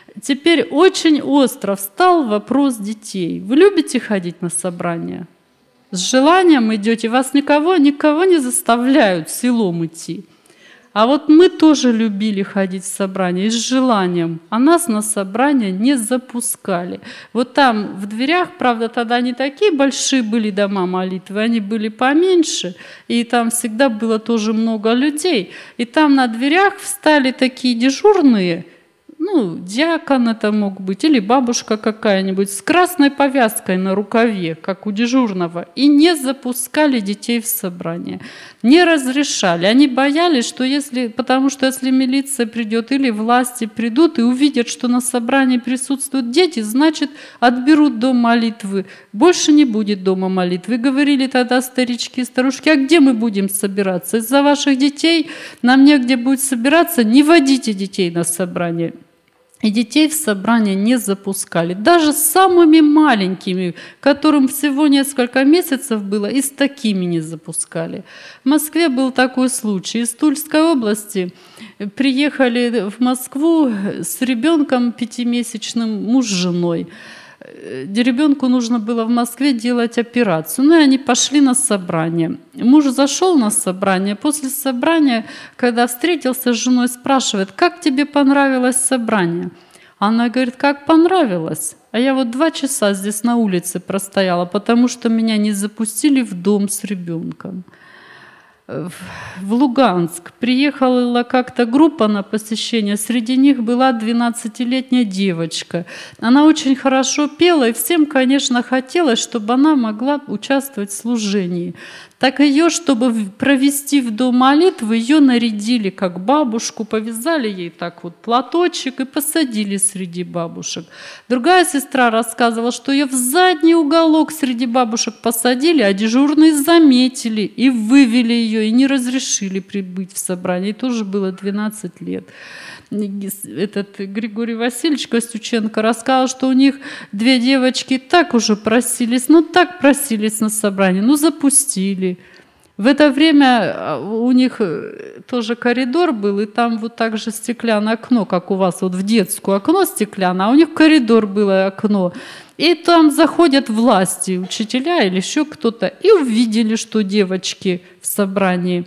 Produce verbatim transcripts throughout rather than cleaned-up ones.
Теперь очень остро встал вопрос детей. Вы любите ходить на собрания? С желанием идете, вас никого, никого не заставляют силом идти. А вот мы тоже любили ходить в собрания и с желанием, а нас на собрания не запускали. Вот там в дверях, правда, тогда не такие большие были дома молитвы, они были поменьше, и там всегда было тоже много людей. И там на дверях встали такие дежурные, ну, диакон это мог быть, или бабушка какая-нибудь с красной повязкой на рукаве, как у дежурного, и не запускали детей в собрание, не разрешали. Они боялись, что если, потому что если милиция придет или власти придут и увидят, что на собрании присутствуют дети, значит, отберут дом молитвы, больше не будет дома молитвы. Говорили тогда старички и старушки, а где мы будем собираться? Из-за ваших детей нам негде будет собираться, не водите детей на собрание. И детей в собрание не запускали. Даже с самыми маленькими, которым всего несколько месяцев было, и с такими не запускали. В Москве был такой случай. Из Тульской области приехали в Москву с ребенком пятимесячным, муж с женой. Ребенку нужно было в Москве делать операцию. Ну и они пошли на собрание. Муж зашел на собрание. После собрания, когда встретился с женой, спрашивает, как тебе понравилось собрание? Она говорит, как понравилось. А я вот два часа здесь на улице простояла, потому что меня не запустили в дом с ребенком. В Луганск приехала как-то группа на посещение, среди них была двенадцатилетняя девочка. Она очень хорошо пела, и всем, конечно, хотелось, чтобы она могла участвовать в служении. Так ее, чтобы провести в дом молитвы, ее нарядили как бабушку, повязали ей так вот платочек и посадили среди бабушек. Другая сестра рассказывала, что ее в задний уголок среди бабушек посадили, а дежурные заметили и вывели ее, и не разрешили прибыть в собрание. Ей тоже было двенадцать лет. Этот Григорий Васильевич Костюченко рассказал, что у них две девочки так уже просились, ну так просились на собрание, ну запустили. В это время у них тоже коридор был, и там вот так же стеклянное окно, как у вас вот в детскую окно стеклянное, а у них коридор было окно. И там заходят власти, учителя или еще кто-то, и увидели, что девочки в собрании.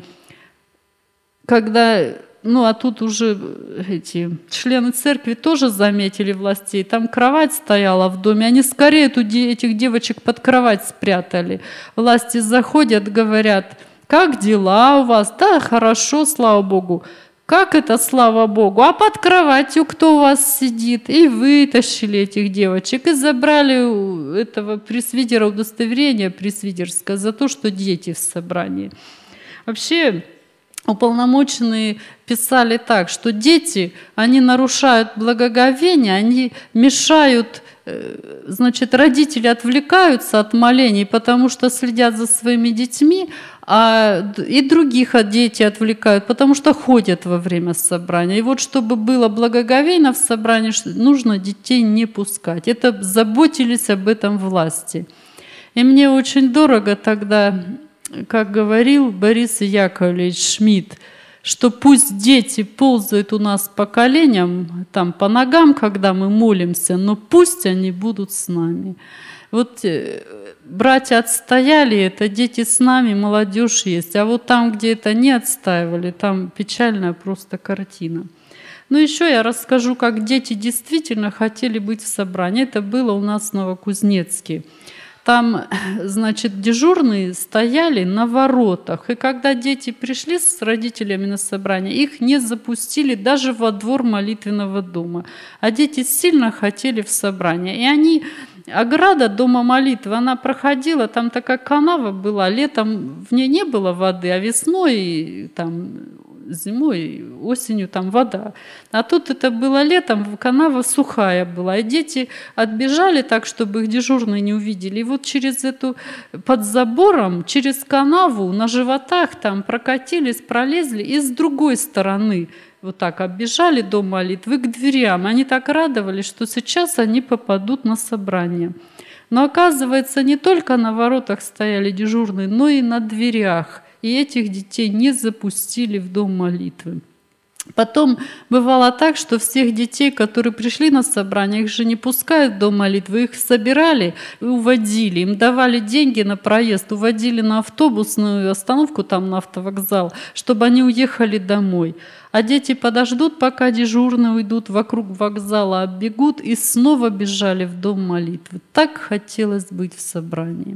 Когда... Ну, а тут уже эти члены церкви тоже заметили властей. Там кровать стояла в доме. Они скорее эту, этих девочек под кровать спрятали. Власти заходят, говорят, как дела у вас? Да, хорошо, слава Богу. Как это, слава Богу? А под кроватью кто у вас сидит? И вытащили этих девочек. И забрали у этого пресвитера удостоверение пресвитерское за то, что дети в собрании. Вообще... Уполномоченные писали так, что дети, они нарушают благоговение, они мешают, значит, родители отвлекаются от молений, потому что следят за своими детьми, а и других дети отвлекают, потому что ходят во время собрания. И вот чтобы было благоговейно в собрании, нужно детей не пускать. Это заботились об этом власти. И мне очень дорого тогда... Как говорил Борис Яковлевич Шмидт, что пусть дети ползают у нас по коленям, там, по ногам, когда мы молимся, но пусть они будут с нами. Вот братья отстояли это, дети с нами, молодежь есть. А вот там, где это не отстаивали, там печальная просто картина. Ну еще я расскажу, как дети действительно хотели быть в собрании. Это было у нас в Новокузнецке. Там, значит, дежурные стояли на воротах, и когда дети пришли с родителями на собрание, их не запустили даже во двор молитвенного дома. А дети сильно хотели в собрание. И они, ограда дома молитвы, она проходила, там такая канава была, летом в ней не было воды, а весной там... зимой, осенью там вода. А тут это было летом, канава сухая была. И дети отбежали так, чтобы их дежурные не увидели. И вот через эту, под забором, через канаву на животах там прокатились, пролезли. И с другой стороны вот так оббежали дом молитвы к дверям. Они так радовались, что сейчас они попадут на собрание. Но оказывается, не только на воротах стояли дежурные, но и на дверях. И этих детей не запустили в дом молитвы. Потом бывало так, что всех детей, которые пришли на собрание, их же не пускают в дом молитвы, их собирали и уводили, им давали деньги на проезд, уводили на автобусную остановку, там на автовокзал, чтобы они уехали домой. А дети подождут, пока дежурные уйдут вокруг вокзала, оббегут и снова бежали в дом молитвы. Так хотелось быть в собрании.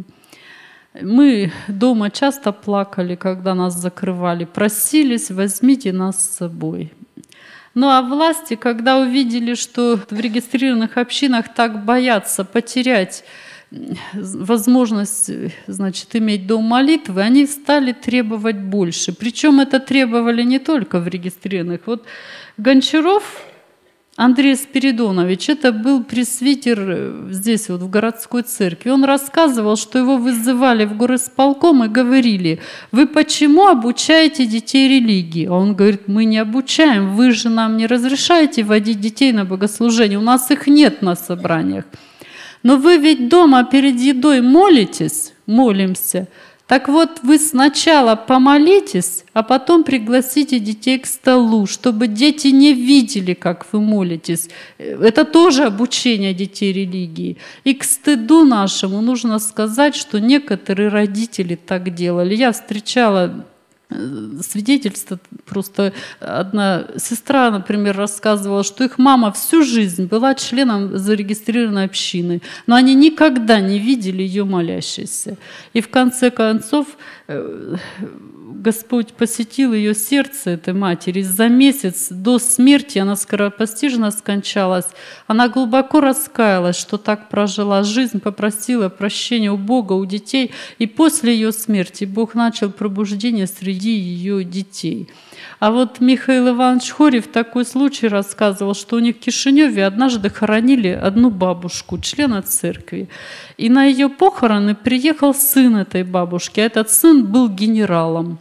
Мы дома часто плакали, когда нас закрывали, просились, возьмите нас с собой. Ну а власти, когда увидели, что в регистрированных общинах так боятся потерять возможность, значит, иметь дом молитвы, они стали требовать больше. Причем это требовали не только в регистрированных. Вот Гончаров Андрей Спиридонович, это был пресвитер здесь, вот в городской церкви. Он рассказывал, что его вызывали в горисполком и говорили: вы почему обучаете детей религии? А он говорит: мы не обучаем, вы же нам не разрешаете водить детей на богослужение, у нас их нет на собраниях. Но вы ведь дома перед едой молитесь, молимся. Так вот, вы сначала помолитесь, а потом пригласите детей к столу, чтобы дети не видели, как вы молитесь. Это тоже обучение детей религии. И к стыду нашему нужно сказать, что некоторые родители так делали. Я встречала свидетельство, просто одна сестра, например, рассказывала, что их мама всю жизнь была членом зарегистрированной общины, но они никогда не видели ее молящейся. И в конце концов Господь посетил ее сердце, этой матери. За месяц до смерти, она скоропостижно скончалась, она глубоко раскаялась, что так прожила жизнь, попросила прощения у Бога, у детей. И после ее смерти Бог начал пробуждение среди ее детей. А вот Михаил Иванович Хорев такой случай рассказывал, что у них в Кишиневе однажды хоронили одну бабушку, члена церкви. И на ее похороны приехал сын этой бабушки, а этот сын был генералом.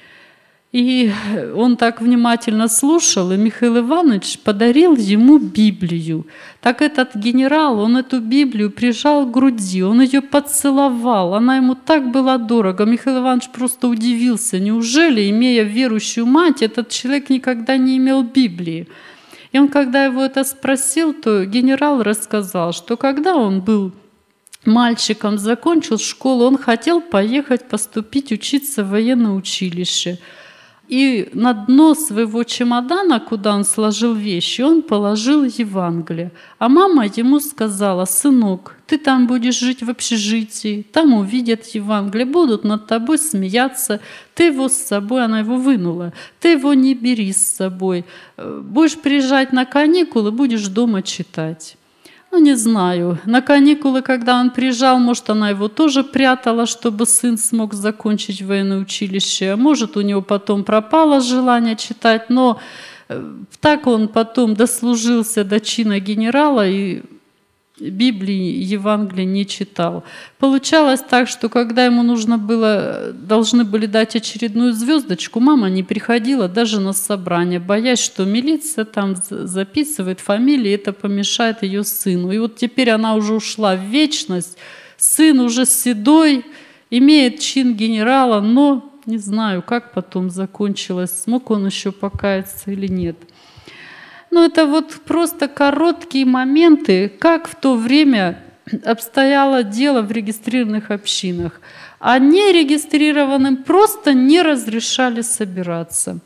И он так внимательно слушал, и Михаил Иванович подарил ему Библию. Так этот генерал, он эту Библию прижал к груди, он ее поцеловал, она ему так была дорого. Михаил Иванович просто удивился, неужели, имея верующую мать, этот человек никогда не имел Библии? И он, когда его это спросил, то генерал рассказал, что когда он был мальчиком, закончил школу, он хотел поехать поступить учиться в военное училище. И на дно своего чемодана, куда он сложил вещи, он положил Евангелие. А мама ему сказала: сынок, ты там будешь жить в общежитии, там увидят Евангелие, будут над тобой смеяться, ты его с собой, она его вынула, ты его не бери с собой, будешь приезжать на каникулы, будешь дома читать. Ну, не знаю. На каникулы, когда он приезжал, может, она его тоже прятала, чтобы сын смог закончить военное училище. А может, у него потом пропало желание читать. Но так он потом дослужился до чина генерала и Библии, Евангелия не читал. Получалось так, что когда ему нужно было, должны были дать очередную звездочку, мама не приходила даже на собрание, боясь, что милиция там записывает фамилии, это помешает ее сыну. И вот теперь она уже ушла в вечность, сын уже седой, имеет чин генерала, но не знаю, как потом закончилось, смог он еще покаяться или нет. Ну, это вот просто короткие моменты, как в то время обстояло дело в регистрированных общинах. А нерегистрированным просто не разрешали собираться.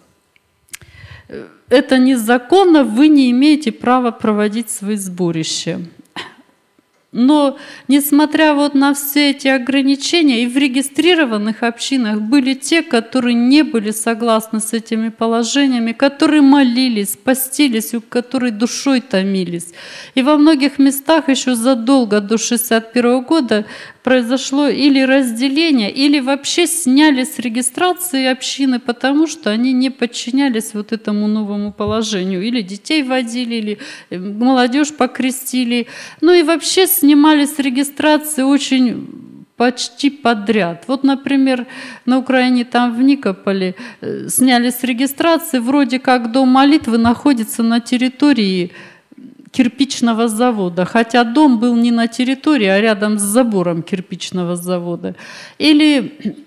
Это незаконно, вы не имеете права проводить свои сборища. Но, несмотря вот на все эти ограничения, и в регистрированных общинах были те, которые не были согласны с этими положениями, которые молились, постились, у которых душой томились. И во многих местах еще задолго до шестьдесят первого года произошло или разделение, или вообще сняли с регистрации общины, потому что они не подчинялись вот этому новому положению. Или детей водили, или молодежь покрестили. Ну и вообще снимали с регистрации очень почти подряд. Вот, например, на Украине, там в Никополе, сняли с регистрации, вроде как дом молитвы находится на территории кирпичного завода, хотя дом был не на территории, а рядом с забором кирпичного завода. Или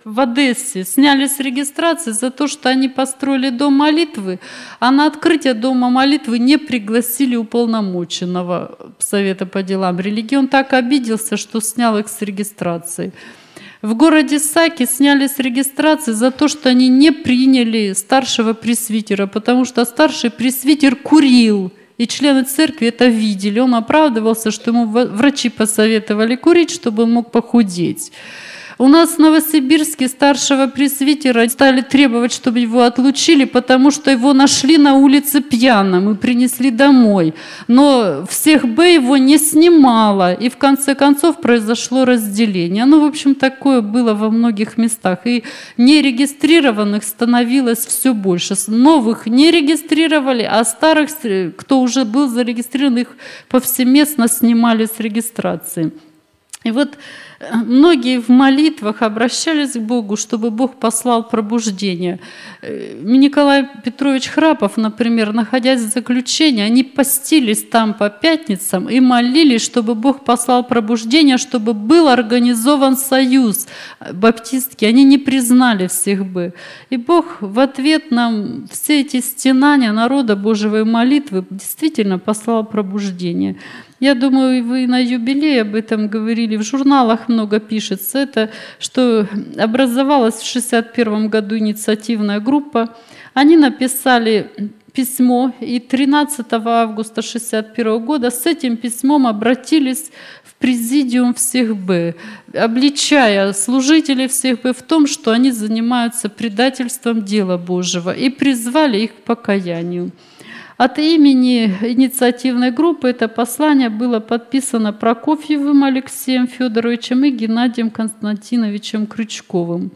в Одессе сняли с регистрации за то, что они построили дом молитвы, а на открытие дома молитвы не пригласили уполномоченного Совета по делам религии. Он так обиделся, что снял их с регистрации. В городе Саки сняли с регистрации за то, что они не приняли старшего пресвитера, потому что старший пресвитер курил. И члены церкви это видели. Он оправдывался, что ему врачи посоветовали курить, чтобы он мог похудеть. У нас в Новосибирске старшего пресвитера стали требовать, чтобы его отлучили, потому что его нашли на улице пьяным и принесли домой. Но всех Б его не снимало, и в конце концов произошло разделение. Ну, в общем, такое было во многих местах. И нерегистрированных становилось все больше. Новых не регистрировали, а старых, кто уже был зарегистрирован, их повсеместно снимали с регистрации. И вот многие в молитвах обращались к Богу, чтобы Бог послал пробуждение. Николай Петрович Храпов, например, находясь в заключении, они постились там по пятницам и молились, чтобы Бог послал пробуждение, чтобы был организован союз баптистский. Они не признали всех бы. И Бог в ответ на все эти стенания народа Божьего и молитвы действительно послал пробуждение. Я думаю, вы на юбилее об этом говорили, в журналах много пишется. Это, что образовалась в шестьдесят первом году инициативная группа. Они написали письмо, и тринадцатого августа шестьдесят первого года с этим письмом обратились в президиум всех Б, обличая служителей всех Б в том, что они занимаются предательством дела Божьего, и призвали их к покаянию. От имени инициативной группы это послание было подписано Прокофьевым Алексеем Федоровичем и Геннадием Константиновичем Крючковым.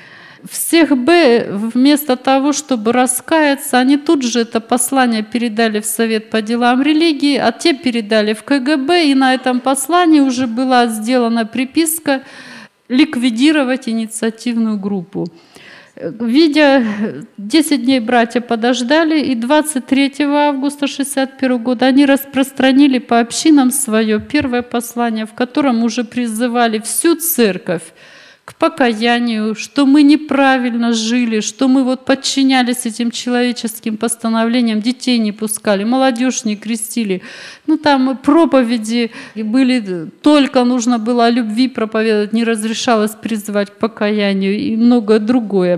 Всех Б вместо того, чтобы раскаяться, они тут же это послание передали в Совет по делам религии, а те передали в ка гэ бэ, и на этом послании уже была сделана приписка ликвидировать инициативную группу. Видя, десять дней братья подождали, и двадцать третьего августа шестьдесят первого года они распространили по общинам свое первое послание, в котором уже призывали всю церковь к покаянию, что мы неправильно жили, что мы вот подчинялись этим человеческим постановлениям, детей не пускали, молодежь не крестили. Ну там проповеди были, только нужно было о любви проповедовать, не разрешалось призывать к покаянию и многое другое.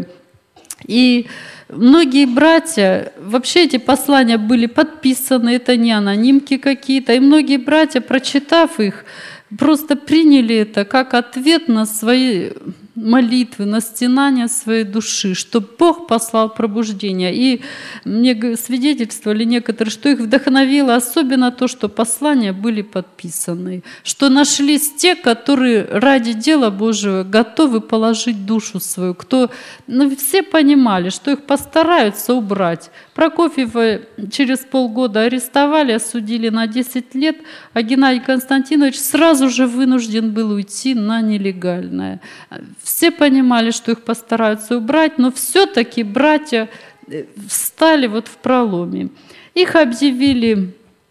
И многие братья, вообще эти послания были подписаны, это не анонимки какие-то, и многие братья, прочитав их, просто приняли это как ответ на свои молитвы, на стенания своей души, что Бог послал пробуждение. И мне свидетельствовали некоторые, что их вдохновило особенно то, что послания были подписаны, что нашлись те, которые ради дела Божьего готовы положить душу свою, кто, ну, все понимали, что их постараются убрать. Прокофьева через полгода арестовали, осудили на десять лет, а Геннадий Константинович сразу же вынужден был уйти на нелегальное. Все понимали, что их постараются убрать, но все-таки братья встали вот в проломе. Их объявили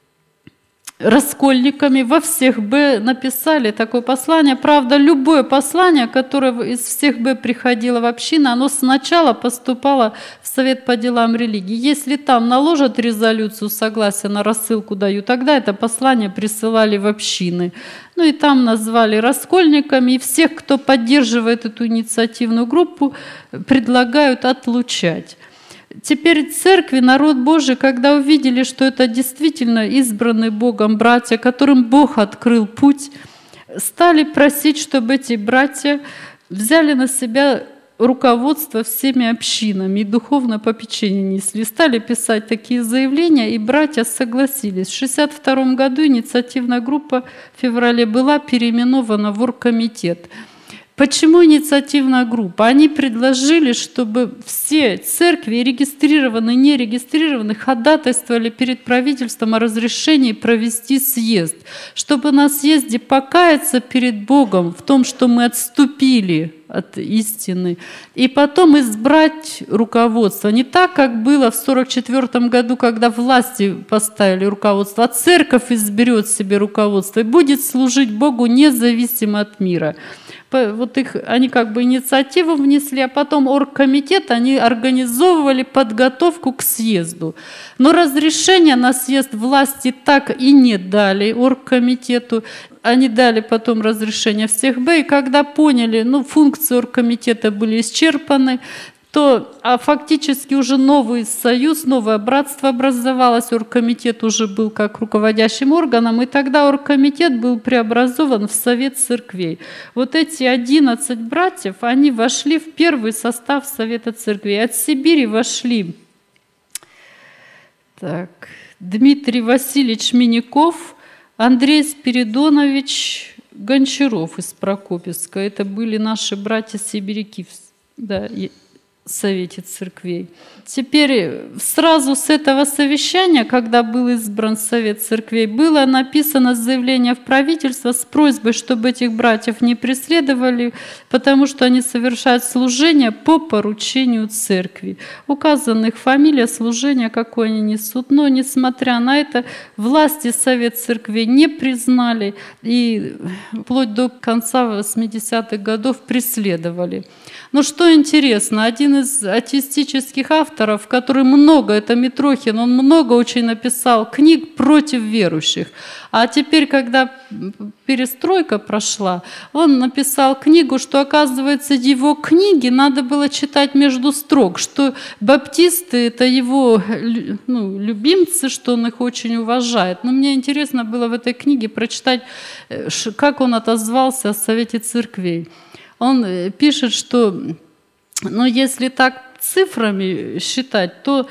раскольниками, во всех Б написали такое послание. Правда, любое послание, которое из всех Б приходило в общину, оно сначала поступало в Совет по делам религии. Если там наложат резолюцию согласия, на рассылку дают, тогда это послание присылали в общины. Ну и там назвали раскольниками, и всех, кто поддерживает эту инициативную группу, предлагают отлучать. Теперь церкви, народ Божий, когда увидели, что это действительно избранные Богом братья, которым Бог открыл путь, стали просить, чтобы эти братья взяли на себя руководство всеми общинами и духовное попечение несли. Стали писать такие заявления, и братья согласились. В шестьдесят втором году инициативная группа в феврале была переименована в оргкомитет. Почему инициативная группа? Они предложили, чтобы все церкви, регистрированные и нерегистрированные, ходатайствовали перед правительством о разрешении провести съезд, чтобы на съезде покаяться перед Богом в том, что мы отступили от истины, и потом избрать руководство. Не так, как было в сорок четвёртом году, когда власти поставили руководство, а церковь изберет себе руководство и будет служить Богу независимо от мира. Вот их, они как бы инициативу внесли, а потом оргкомитет, они организовывали подготовку к съезду. Но разрешение на съезд власти так и не дали оргкомитету. Они дали потом разрешение в Сехбе, и когда поняли, ну, функции оргкомитета были исчерпаны, то а фактически уже новый союз, новое братство образовалось, оргкомитет уже был как руководящим органом, и тогда оргкомитет был преобразован в Совет церквей. Вот эти одиннадцать братьев, они вошли в первый состав Совета церквей. От Сибири вошли так, Дмитрий Васильевич Миняков, Андрей Спиридонович Гончаров из Прокопьевска. Это были наши братья-сибиряки, да, Совете церквей. Теперь сразу с этого совещания, когда был избран Совет церквей, было написано заявление в правительство с просьбой, чтобы этих братьев не преследовали, потому что они совершают служение по поручению церкви. Указана их фамилия, служение, какое они несут. Но, несмотря на это, власти Совет церквей не признали и вплоть до конца восьмидесятых годов преследовали. Но что интересно, один из атеистических авторов, который много, это Митрохин, он много очень написал книг против верующих. А теперь, когда перестройка прошла, он написал книгу, что, оказывается, его книги надо было читать между строк, что баптисты – это его, ну, любимцы, что он их очень уважает. Но мне интересно было в этой книге прочитать, как он отозвался о Совете церквей. Он пишет, что, ну, если так цифрами считать, то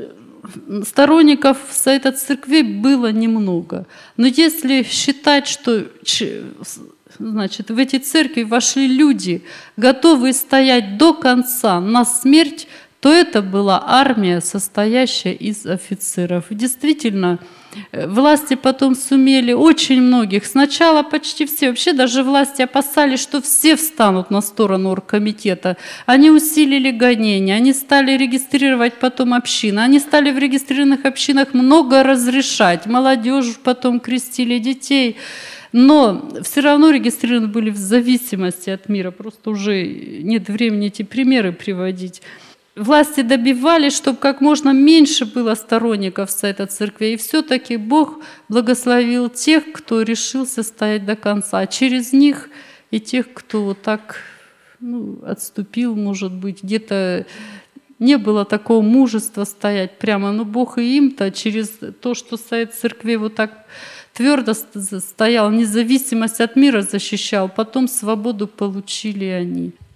сторонников Совета церквей было немного. Но если считать, что, значит, в эти церкви вошли люди, готовые стоять до конца на смерть, то это была армия, состоящая из офицеров. Действительно, власти потом сумели очень многих, сначала почти все, вообще даже власти опасались, что все встанут на сторону оргкомитета. Они усилили гонения, они стали регистрировать потом общины, они стали в регистрированных общинах много разрешать, молодежь потом крестили детей. Но все равно регистрированы были в зависимости от мира, просто уже нет времени эти примеры приводить. Власти добивались, чтобы как можно меньше было сторонников Совета церкви. И все-таки Бог благословил тех, кто решился стоять до конца. А через них и тех, кто вот так, ну, отступил, может быть, где-то не было такого мужества стоять прямо. Но Бог и им-то через то, что Совет церкви вот так твердо стоял, независимость от мира защищал, потом свободу получили они.